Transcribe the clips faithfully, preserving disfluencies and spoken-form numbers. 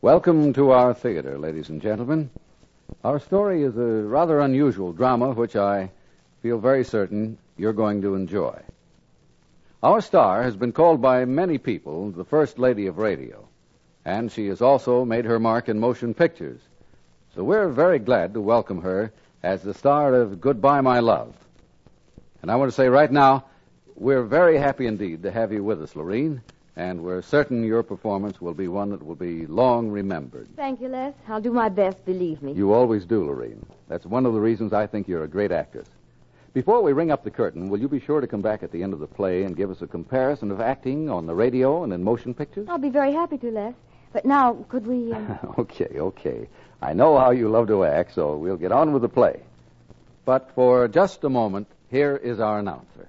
Welcome to our theater, ladies and gentlemen. Our story is a rather unusual drama, which I feel very certain you're going to enjoy. Our star has been called by many people the First Lady of Radio, and she has also made her mark in motion pictures. So we're very glad to welcome her as the star of Goodbye, My Love. And I want to say right now, we're very happy indeed to have you with us, Lorene, and we're certain your performance will be one that will be long remembered. Thank you, Les. I'll do my best, believe me. You always do, Lorene. That's one of the reasons I think you're a great actress. Before we ring up the curtain, will you be sure to come back at the end of the play and give us a comparison of acting on the radio and in motion pictures? I'll be very happy to, Les. But now, could we... Uh... okay, okay. I know how you love to act, so we'll get on with the play. But for just a moment, here is our announcer.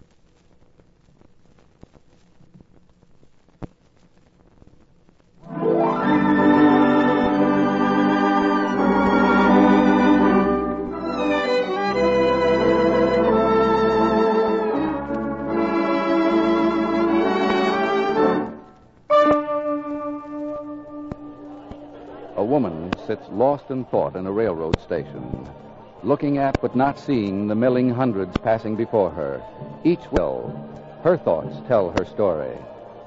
A woman sits lost in thought in a railroad station, looking at but not seeing the milling hundreds passing before her. Each will. Her thoughts tell her story.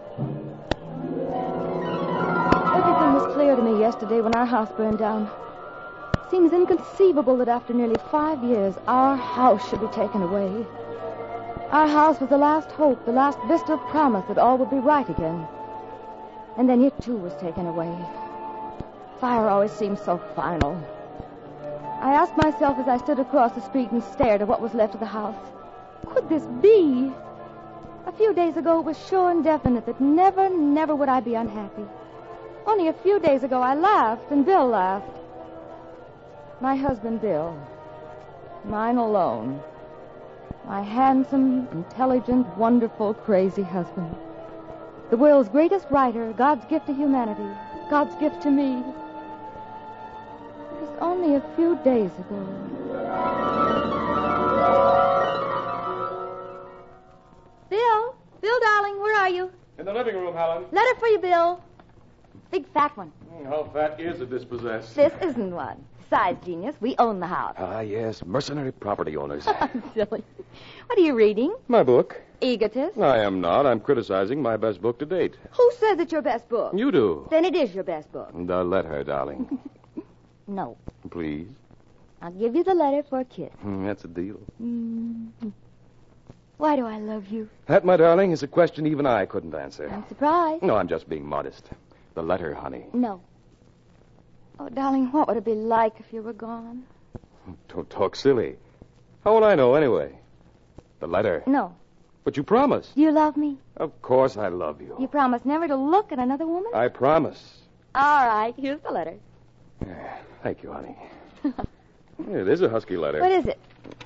Everything was clear to me yesterday when our house burned down. It seems inconceivable that after nearly five years, our house should be taken away. Our house was the last hope, the last vista of promise that all would be right again. And then it, too, was taken away. Fire always seems so final. I asked myself as I stood across the street and stared at what was left of the house, could this be? A few days ago, it was sure and definite that never, never would I be unhappy. Only a few days ago, I laughed, and Bill laughed. My husband, Bill. Mine alone. My handsome, intelligent, wonderful, crazy husband. The world's greatest writer, God's gift to humanity, God's gift to me. It was only a few days ago. Bill? Bill, darling, where are you? In the living room, Helen. Letter for you, Bill. Big fat one. How fat is a dispossessed? This isn't one. Besides, genius, we own the house. Ah, yes, mercenary property owners. Silly. What are you reading? My book. Egotist? I am not. I'm criticizing my best book to date. Who says it's your best book? You do. Then it is your best book. The letter, darling. No. Please. I'll give you the letter for a kiss. Mm, that's a deal. Mm-hmm. Why do I love you? That, my darling, is a question even I couldn't answer. I'm surprised. No, I'm just being modest. The letter, honey. No. Oh, darling, what would it be like if you were gone? Don't talk silly. How would I know, anyway? The letter. No. But you promised. Do you love me? Of course I love you. You promised never to look at another woman? I promise. All right, here's the letter. Yeah, thank you, honey. It is a husky letter. What is it?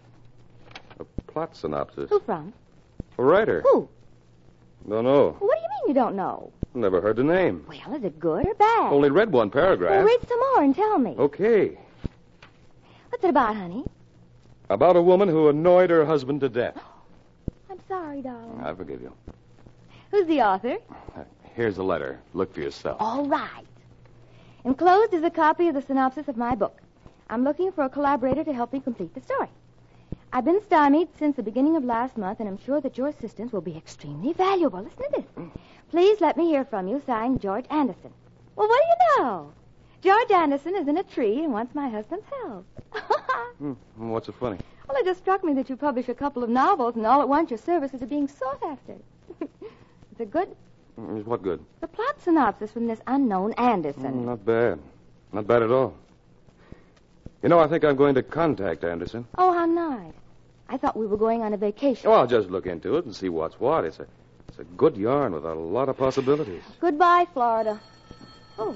A plot synopsis. Who from? A writer. Who? Don't know. Well, what do you mean you don't know? Never heard the name. Well, is it good or bad? Only read one paragraph. Well, read some more and tell me. Okay. What's it about, honey? About a woman who annoyed her husband to death. I'm sorry, darling. I forgive you. Who's the author? Uh, Here's the letter. Look for yourself. All right. Enclosed is a copy of the synopsis of my book. I'm looking for a collaborator to help me complete the story. I've been stymied since the beginning of last month, and I'm sure that your assistance will be extremely valuable. Listen to this. Please let me hear from you, signed George Anderson. Well, what do you know? George Anderson is in a tree and wants my husband's help. hmm. What's so funny? Well, it just struck me that you publish a couple of novels, and all at once your services are being sought after. Is it good? Mm, What good? The plot synopsis from this unknown Anderson. Mm, not bad. Not bad at all. You know, I think I'm going to contact Anderson. Oh, how nice. I thought we were going on a vacation. Oh, I'll just look into it and see what's what. It's a, it's a good yarn with a lot of possibilities. Goodbye, Florida. Oh.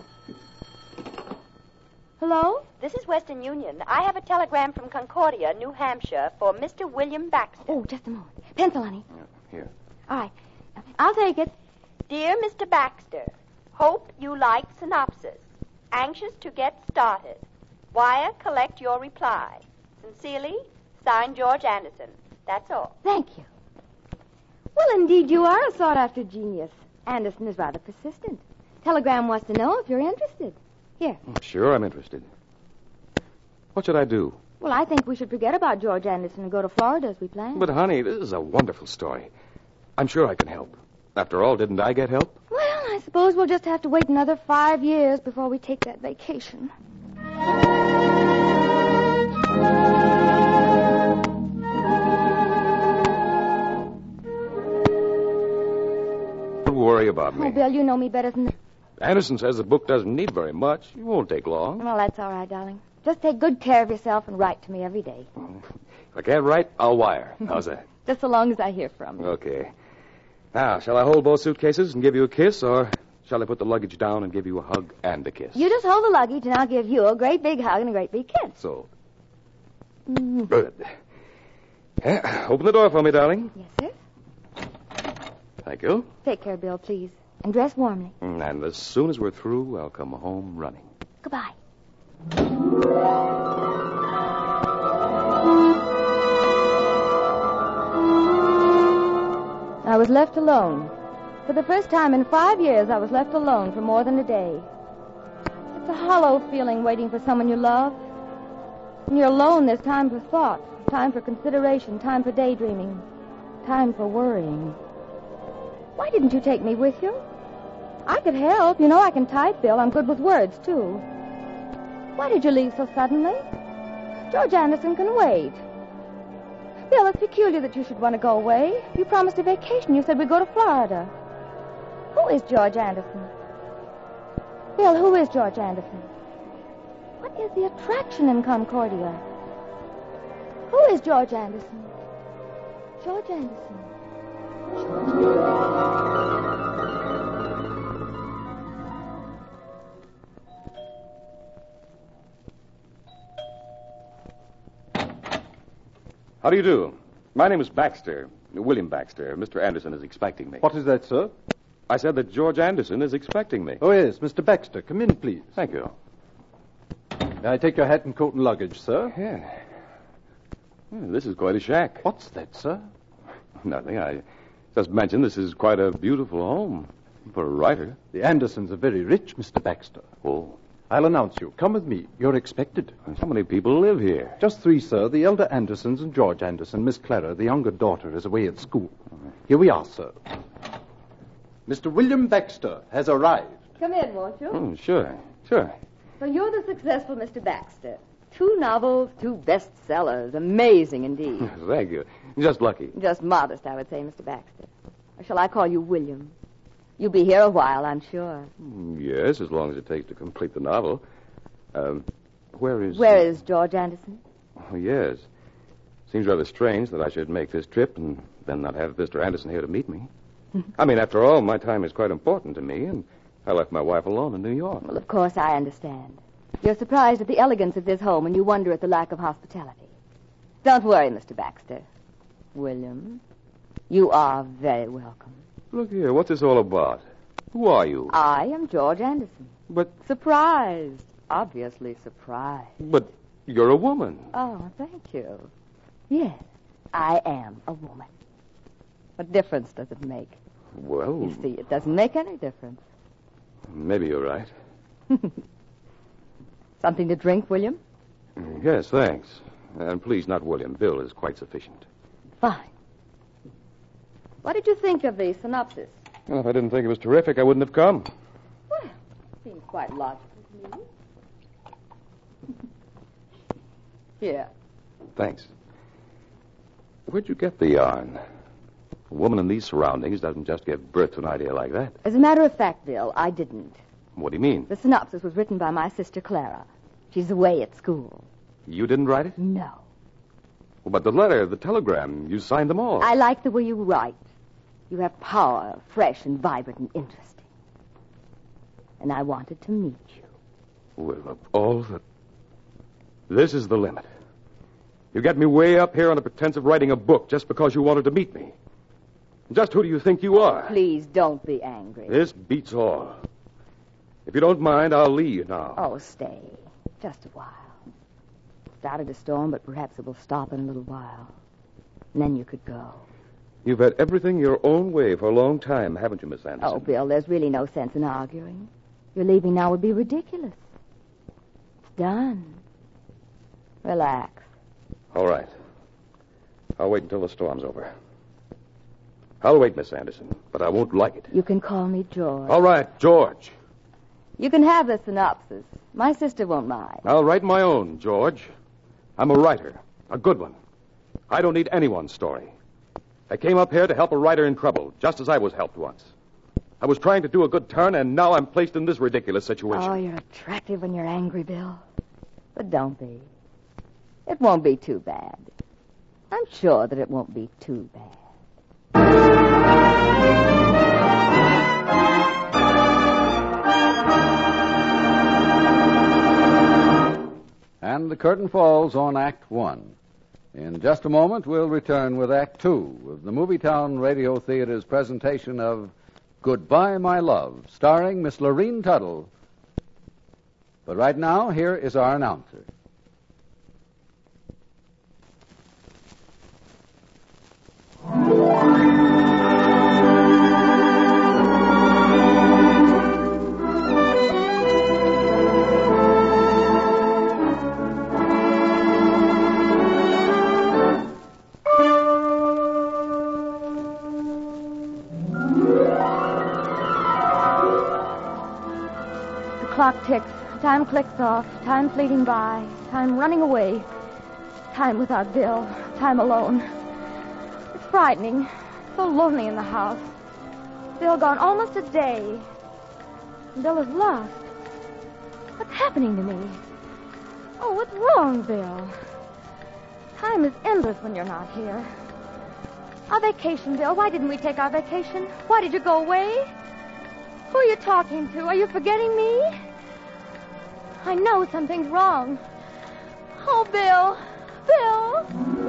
Hello? This is Western Union. I have a telegram from Concordia, New Hampshire, for Mister William Baxter. Oh, just a moment. Pencil, honey. Yeah, here. All right. I'll take it. Dear Mister Baxter, hope you like synopsis. Anxious to get started. Wire collect your reply. Sincerely, signed George Anderson. That's all. Thank you. Well, indeed, you are a sought-after genius. Anderson is rather persistent. Telegram wants to know if you're interested. Here. Sure, I'm interested. What should I do? Well, I think we should forget about George Anderson and go to Florida as we planned. But, honey, this is a wonderful story. I'm sure I can help. After all, didn't I get help? Well, I suppose we'll just have to wait another five years before we take that vacation. Don't worry about me. Oh, Bill, you know me better than that. Anderson says the book doesn't need very much. It won't take long. Well, that's all right, darling. Just take good care of yourself and write to me every day. If I can't write, I'll wire. How's that? Just so long as I hear from you. Okay. Now, shall I hold both suitcases and give you a kiss, or shall I put the luggage down and give you a hug and a kiss? You just hold the luggage, and I'll give you a great big hug and a great big kiss. So. Mm. Good. Yeah, open the door for me, darling. Yes, sir. Thank you. Take care, Bill, please. And dress warmly. And as soon as we're through, I'll come home running. Goodbye. I was left alone. For the first time in five years, I was left alone for more than a day. It's a hollow feeling waiting for someone you love. When you're alone, there's time for thought, time for consideration, time for daydreaming, time for worrying. Why didn't you take me with you? I could help. You know I can type, Bill. I'm good with words, too. Why did you leave so suddenly? George Anderson can wait. Bill, it's peculiar that you should want to go away. You promised a vacation. You said we'd go to Florida. Who is George Anderson? Bill, who is George Anderson? What is the attraction in Concordia? Who is George Anderson? George Anderson. George Anderson. How do you do? My name is Baxter, William Baxter. Mister Anderson is expecting me. What is that, sir? I said that George Anderson is expecting me. Oh, yes, Mister Baxter. Come in, please. Thank you. May I take your hat and coat and luggage, sir? Yeah. Hmm, this is quite a shack. What's that, sir? Nothing. I just mentioned this is quite a beautiful home for a writer. The Andersons are very rich, Mister Baxter. Oh. I'll announce you. Come with me. You're expected. How many people live here? Just three, sir. The elder Andersons and George Anderson. Miss Clara, the younger daughter, is away at school. Here we are, sir. Mister William Baxter has arrived. Come in, won't you? Hmm, sure, sure. So you're the successful Mister Baxter. Two novels, two bestsellers. Amazing indeed. Thank you. Just lucky. Just modest, I would say, Mister Baxter. Or shall I call you William? You'll be here a while, I'm sure. Yes, as long as it takes to complete the novel. Um, where is... Where is George Anderson? Oh, yes. Seems rather strange that I should make this trip and then not have Mister Anderson here to meet me. I mean, after all, my time is quite important to me, and I left my wife alone in New York. Well, of course, I understand. You're surprised at the elegance of this home, and you wonder at the lack of hospitality. Don't worry, Mister Baxter. William, you are very welcome. Look here, what's this all about? Who are you? I am George Anderson. But... Surprised. Obviously surprised. But you're a woman. Oh, thank you. Yes, I am a woman. What difference does it make? Well... You see, it doesn't make any difference. Maybe you're right. Something to drink, William? Yes, thanks. And please, not William. Bill is quite sufficient. Fine. What did you think of the synopsis? Well, if I didn't think it was terrific, I wouldn't have come. Well, seems quite logical to me. Here. Thanks. Where'd you get the yarn? A woman in these surroundings doesn't just give birth to an idea like that. As a matter of fact, Bill, I didn't. What do you mean? The synopsis was written by my sister Clara. She's away at school. You didn't write it? No. Well, but the letter, the telegram, you signed them all. I like the way you write. You have power, fresh and vibrant and interesting. And I wanted to meet you. Well, of all the... This is the limit. You get me way up here on the pretense of writing a book just because you wanted to meet me. Just who do you think you are? Please don't be angry. This beats all. If you don't mind, I'll leave now. Oh, stay. Just a while. Started a storm, but perhaps it will stop in a little while. And then you could go. You've had everything your own way for a long time, haven't you, Miss Anderson? Oh, Bill, there's really no sense in arguing. Your leaving now would be ridiculous. It's done. Relax. All right. I'll wait until the storm's over. I'll wait, Miss Anderson, but I won't like it. You can call me George. All right, George. You can have the synopsis. My sister won't mind. I'll write my own, George. I'm a writer, a good one. I don't need anyone's story. I came up here to help a writer in trouble, just as I was helped once. I was trying to do a good turn, and now I'm placed in this ridiculous situation. Oh, you're attractive when you're angry, Bill. But don't be. It won't be too bad. I'm sure that it won't be too bad. And the curtain falls on Act One. In just a moment, we'll return with Act Two of the Movietown Radio Theater's presentation of Goodbye, My Love, starring Miss Lorene Tuttle. But right now, here is our announcer. Clock ticks. Time clicks off. Time fleeting by. Time running away. Time without Bill. Time alone. It's frightening. So lonely in the house. Bill gone almost a day. Bill is lost. What's happening to me? Oh, what's wrong, Bill? Time is endless when you're not here. Our vacation, Bill. Why didn't we take our vacation? Why did you go away? Who are you talking to? Are you forgetting me? I know something's wrong. Oh, Bill. Bill.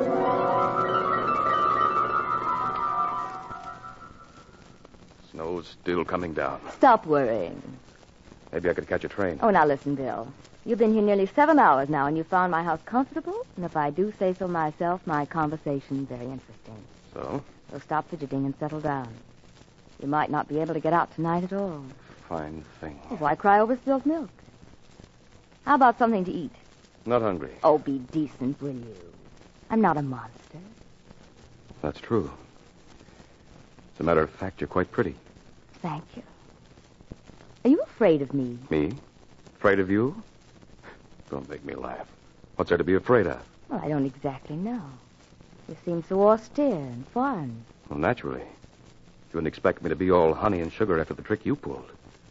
Snow's still coming down. Stop worrying. Maybe I could catch a train. Oh, now listen, Bill. You've been here nearly seven hours now, and you found my house comfortable. And if I do say so myself, my conversation very interesting. So? So stop fidgeting and settle down. You might not be able to get out tonight at all. Fine thing. Well, why cry over spilled milk? How about something to eat? Not hungry. Oh, be decent, will you? I'm not a monster. That's true. As a matter of fact, you're quite pretty. Thank you. Are you afraid of me? Me? Afraid of you? Don't make me laugh. What's there to be afraid of? Well, I don't exactly know. You seem so austere and foreign. Well, naturally. You wouldn't expect me to be all honey and sugar after the trick you pulled.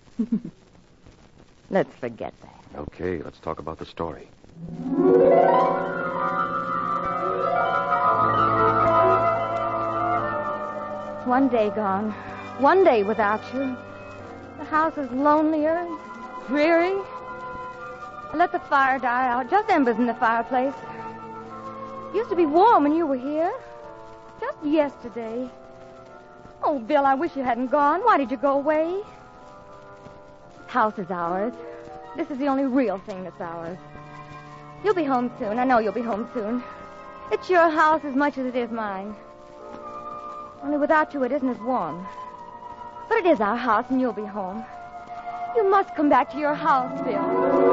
Let's forget that. Okay, let's talk about the story. One day gone. One day without you. The house is lonelier, dreary. I let the fire die out. Just embers in the fireplace. It used to be warm when you were here. Just yesterday. Oh, Bill, I wish you hadn't gone. Why did you go away? This house is ours. This is the only real thing that's ours. You'll be home soon. I know you'll be home soon. It's your house as much as it is mine. Only without you, it isn't as warm. But it is our house, and you'll be home. You must come back to your house, Bill.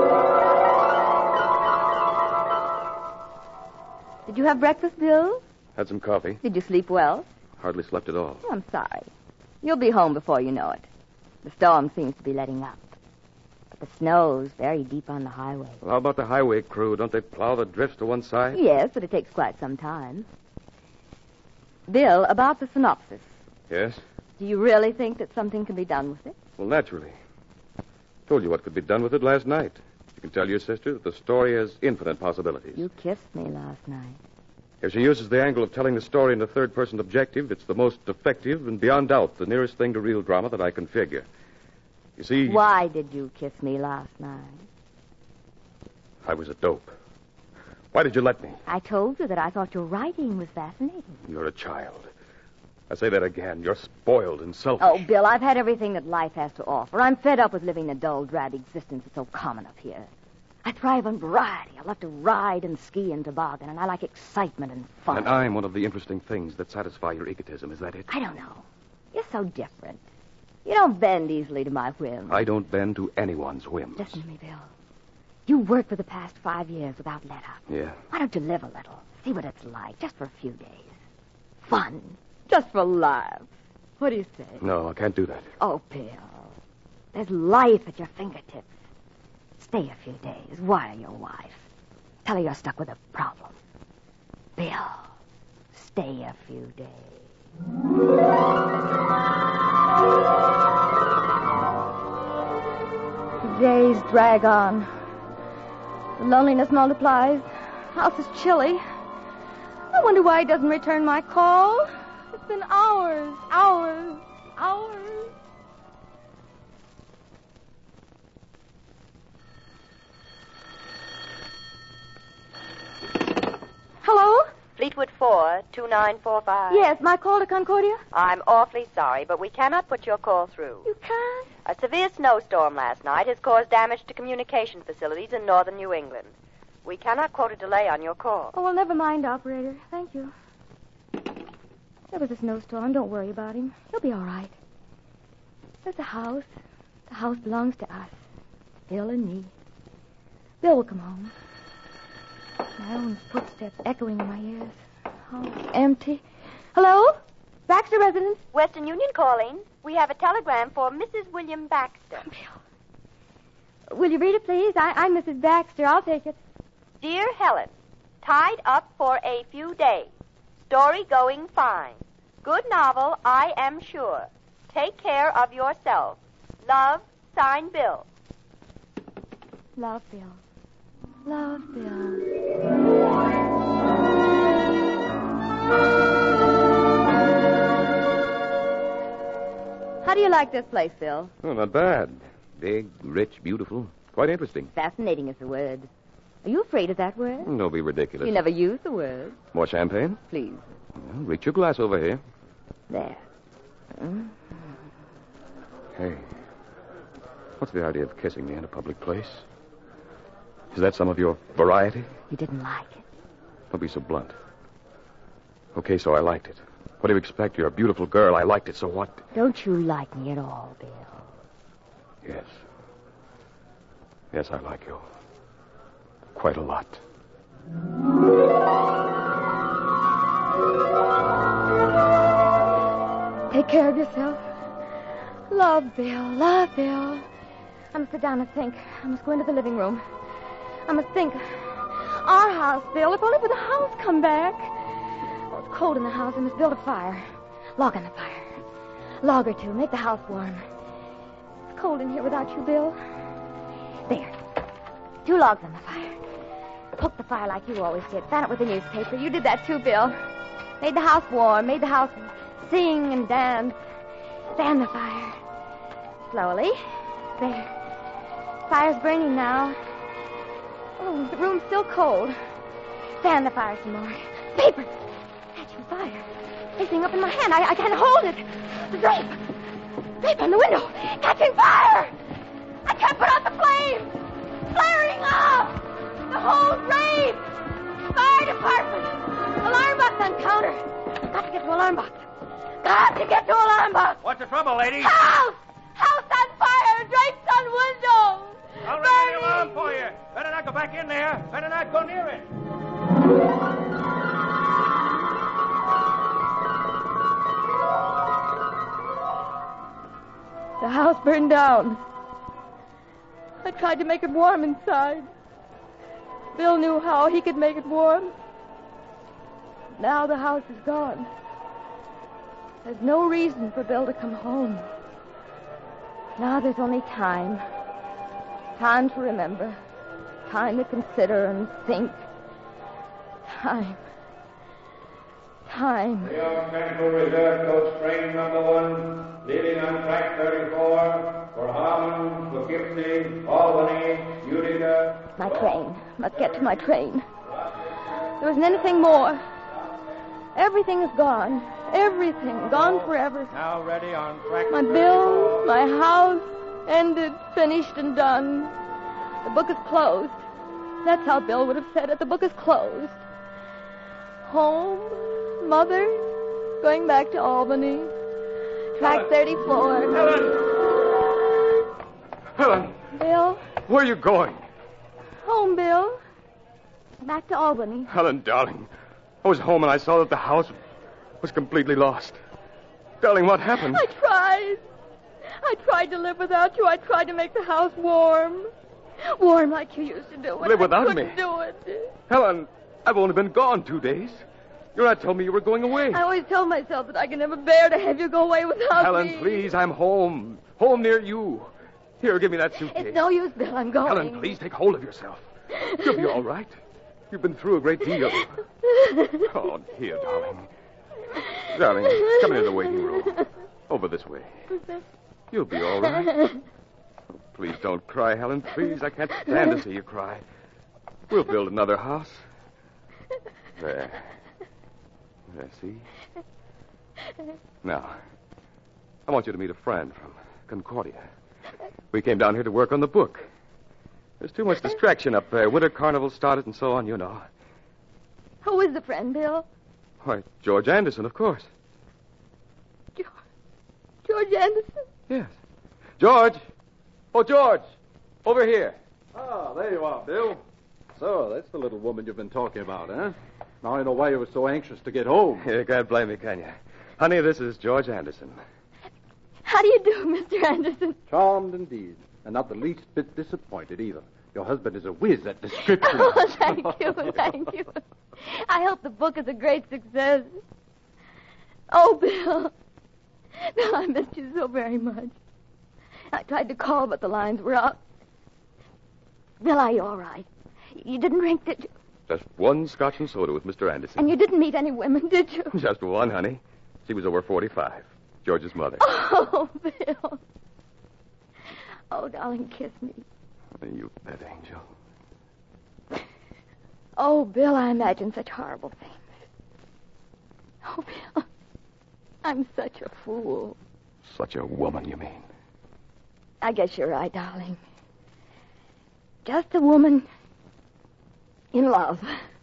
Did you have breakfast, Bill? Had some coffee. Did you sleep well? Hardly slept at all. Oh, I'm sorry. You'll be home before you know it. The storm seems to be letting up. But the snow's very deep on the highway. Well, how about the highway crew? Don't they plow the drifts to one side? Yes, but it takes quite some time. Bill, about the synopsis. Yes? Do you really think that something can be done with it? Well, naturally. I told you what could be done with it last night. You can tell your sister that the story has infinite possibilities. You kissed me last night. If she uses the angle of telling the story in the third-person objective, it's the most effective and beyond doubt the nearest thing to real drama that I can figure. You see... Why did you kiss me last night? I was a dope. Why did you let me? I told you that I thought your writing was fascinating. You're a child. I say that again. You're spoiled and selfish. Oh, Bill, I've had everything that life has to offer. I'm fed up with living the dull, drab existence that's so common up here. I thrive on variety. I love to ride and ski and toboggan, and I like excitement and fun. And I'm one of the interesting things that satisfy your egotism. Is that it? I don't know. You're so different. You don't bend easily to my whims. I don't bend to anyone's whims. Listen to me, Bill. You worked for the past five years without let up. Yeah. Why don't you live a little? See what it's like, just for a few days. Fun. Just for laughs. What do you say? No, I can't do that. Oh, Bill. There's life at your fingertips. Stay a few days. Wire your wife. Tell her you're stuck with a problem. Bill, stay a few days. The days drag on. The loneliness multiplies. House is chilly. I wonder why he doesn't return my call. It's been hours, hours, hours. Hello? Fleetwood four, two nine four five. Yes, my call to Concordia? I'm awfully sorry, but we cannot put your call through. You can't? A severe snowstorm last night has caused damage to communication facilities in northern New England. We cannot quote a delay on your call. Oh, well, never mind, operator. Thank you. There was a snowstorm. Don't worry about him. He'll be all right. There's a house. The house belongs to us. Bill and me. Bill will come home. My own footsteps echoing in my ears. House empty. Hello? Baxter residence? Western Union calling. We have a telegram for Missus William Baxter. Bill. Will you read it, please? I, I'm Missus Baxter. I'll take it. Dear Helen, tied up for a few days. Story going fine. Good novel, I am sure. Take care of yourself. Love, signed Bill. Love, Bill. Love, Bill. How do you like this place, Bill? Oh, not bad. Big, rich, beautiful. Quite interesting. Fascinating is the word. Are you afraid of that word? Don't be ridiculous. You never use the word. More champagne? Please. Well, reach your glass over here. There. Mm. Hey, what's the idea of kissing me in a public place? Is that some of your variety? You didn't like it. Don't be so blunt. Okay, so I liked it. What do you expect? You're a beautiful girl. I liked it, so what? Don't you like me at all, Bill? Yes. Yes, I like you. Quite a lot. Take care of yourself. Love, Bill. Love, Bill. I must sit down and think. I must go into the living room. I must think. Our house, Bill. If only for the house come back. Oh, it's cold in the house. I must build a fire. Log on the fire. Log or two. Make the house warm. It's cold in here without you, Bill. There. Two logs on the fire. Poke the fire like you always did. Fan it with a newspaper. You did that too, Bill. Made the house warm. Made the house sing and dance. Fan the fire. Slowly. There. Fire's burning now. Oh, the room's still cold. Fan the fire some more. Paper! Catching fire. Facing up in my hand. I, I can't hold it. The drape. Drape on the window. Catching fire! I can't put out the flame! Flaring up! The whole drape! Fire department! Alarm box on counter. Got to get to alarm box. Got to get to alarm box. What's the trouble, lady? House! House on fire! Drapes on windows! I'll ring the alarm for you. Better not go back in there. Better not go near it. The house burned down. I tried to make it warm inside. Bill knew how he could make it warm. Now the house is gone. There's no reason for Bill to come home. Now there's only time. Time to remember. Time to consider and think. Time. Time. New York Central Reserve Coach train number one, leaving on track thirty-four for Harmon, Poughkeepsie, Albany, Utica. My train. Must get to my train. There isn't anything more. Everything is gone. Everything. Gone forever. Now ready on track. My bill, my house, ended, finished, and done. The book is closed. That's how Bill would have said it. The book is closed. Home, Mother, going back to Albany. Track thirty-four. Helen! Helen! Bill? Where are you going? Home, Bill. Back to Albany. Helen, darling. I was home and I saw that the house was completely lost. Darling, what happened? I tried. I tried to live without you. I tried to make the house warm. Warm like you used to do it. Live without I couldn't me? do it. Helen, I've only been gone two days. You're not telling me you were going away. I always tell myself that I can never bear to have you go away without Helen, me. please, I'm home. Home near you. Here, give me that suitcase. It's no use, Bill. I'm going. Helen, please take hold of yourself. You'll be all right. You've been through a great deal. Oh, here, darling. Darling, come into the waiting room. Over this way. You'll be all right. Oh, please don't cry, Helen. Please, I can't stand to see you cry. We'll build another house. There. There, see? Now, I want you to meet a friend from Concordia. We came down here to work on the book. There's too much distraction up there. Winter carnival started and so on, you know. Who is the friend, Bill? Why, George Anderson, of course. George, George Anderson? Yes. George! Oh, George! Over here. Ah, there you are, Bill. So, that's the little woman you've been talking about, huh? Now I know why you were so anxious to get home. You can't blame me, can you? Honey, this is George Anderson. How do you do, Mister Anderson? Charmed indeed, and not the least bit disappointed either. Your husband is a whiz at description. Oh, thank you, thank you. I hope the book is a great success. Oh, Bill. Bill, I missed you so very much. I tried to call, but the lines were out. Bill, are you all right? You didn't drink, did you? Just one scotch and soda with Mister Anderson. And you didn't meet any women, did you? Just one, honey. She was over forty-five. George's mother. Oh, Bill. Oh, darling, kiss me. You pet angel. Oh, Bill, I imagine such horrible things. Oh, Bill, I'm such a fool. Such a woman, you mean? I guess you're right, darling. Just a woman in love.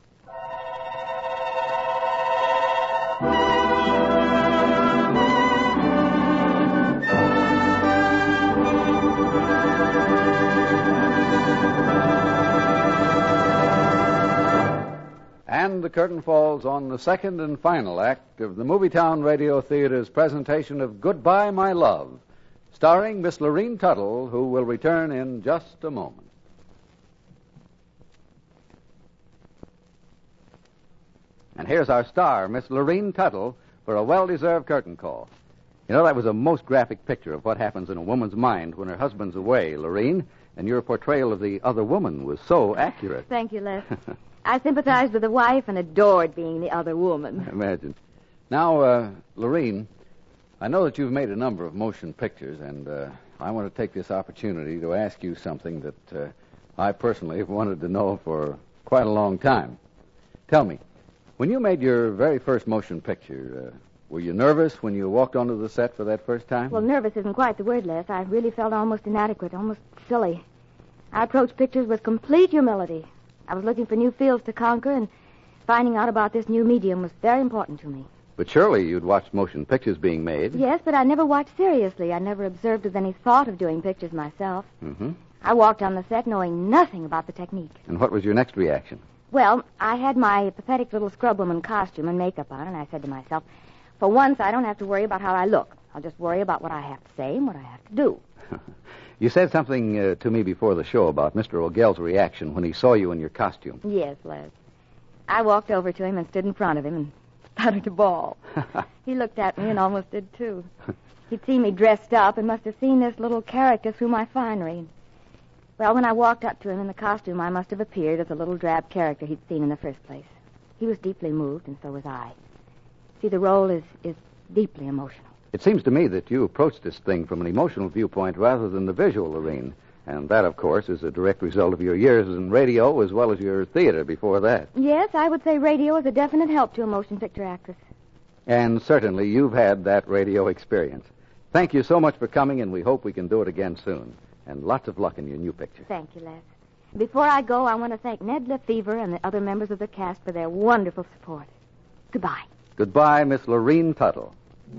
And the curtain falls on the second and final act of the Movietown Radio Theater's presentation of Goodbye, My Love, starring Miss Lorene Tuttle, who will return in just a moment. And here's our star, Miss Lorene Tuttle, for a well-deserved curtain call. You know, that was a most graphic picture of what happens in a woman's mind when her husband's away, Lorene, and your portrayal of the other woman was so accurate. Thank you, Les. I sympathized with the wife and adored being the other woman. Imagine. Now, uh, Lorene, I know that you've made a number of motion pictures, and uh, I want to take this opportunity to ask you something that uh, I personally have wanted to know for quite a long time. Tell me, when you made your very first motion picture, uh, were you nervous when you walked onto the set for that first time? Well, nervous isn't quite the word, Les. I really felt almost inadequate, almost silly. I approached pictures with complete humility. I was looking for new fields to conquer, and finding out about this new medium was very important to me. But surely you'd watched motion pictures being made. Yes, but I never watched seriously. I never observed with any thought of doing pictures myself. Mm-hmm. I walked on the set knowing nothing about the technique. And what was your next reaction? Well, I had my pathetic little scrubwoman costume and makeup on, and I said to myself, for once, I don't have to worry about how I look. I'll just worry about what I have to say and what I have to do. You said something uh, to me before the show about Mister O'Gell's reaction when he saw you in your costume. Yes, Les. I walked over to him and stood in front of him and started to bawl. He looked at me and almost did, too. He'd seen me dressed up and must have seen this little character through my finery. Well, when I walked up to him in the costume, I must have appeared as a little drab character he'd seen in the first place. He was deeply moved, and so was I. See, the role is, is deeply emotional. It seems to me that you approached this thing from an emotional viewpoint rather than the visual, Lorene. And that, of course, is a direct result of your years in radio as well as your theater before that. Yes, I would say radio is a definite help to a motion picture actress. And certainly you've had that radio experience. Thank you so much for coming, and we hope we can do it again soon. And lots of luck in your new picture. Thank you, Les. Before I go, I want to thank Ned Lefevre and the other members of the cast for their wonderful support. Goodbye. Goodbye, Miss Lorene Tuttle.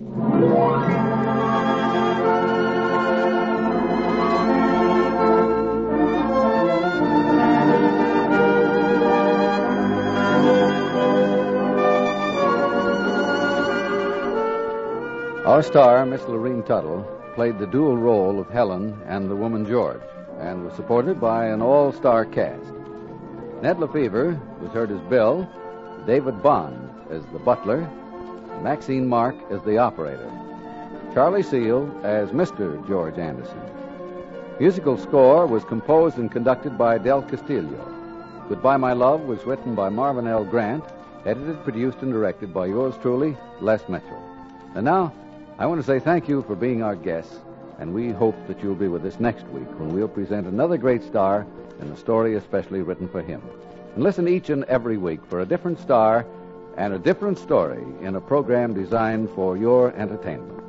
Our star, Miss Lorene Tuttle, played the dual role of Helen and the woman George, and was supported by an all-star cast. Ned Lefevre was heard as Bill, David Bond as the butler, Maxine Mark as the operator, Charlie Seal as Mister George Anderson. Musical score was composed and conducted by Del Castillo. Goodbye, My Love was written by Marvin L. Grant, edited, produced, and directed by yours truly, Les Mitchell. And now, I want to say thank you for being our guests, and we hope that you'll be with us next week when we'll present another great star and a story especially written for him. And listen each and every week for a different star and a different story in a program designed for your entertainment.